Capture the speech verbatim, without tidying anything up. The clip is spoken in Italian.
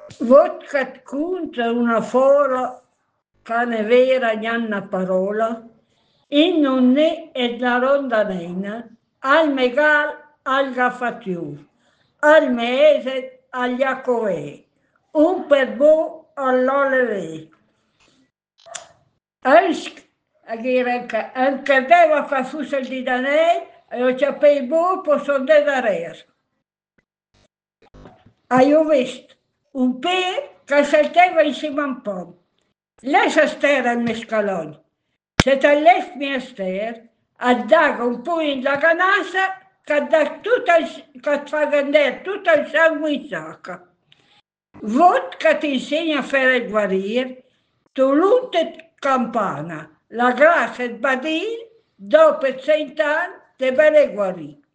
Vodka conta una fora cane vera gnanna parola, in non ne è la rondanena, al megal al gaffatiu, al mese agli accové, un per bo all'oleve. Anche, anche deva che fosse il di danei, e ho capito bo, posso andare. Ho visto un pe che saltava insieme a un po'. Lascia stare il mescalone. Se te lasci mia stare, addaga un po' in la canassa che, dà tutto il, che ti fa vendere tutto il sangue in sacca. Vodka ti insegna a fare guarire, tu lutte campana, la grazia e il badil, dopo cent'anni, te bene guarire.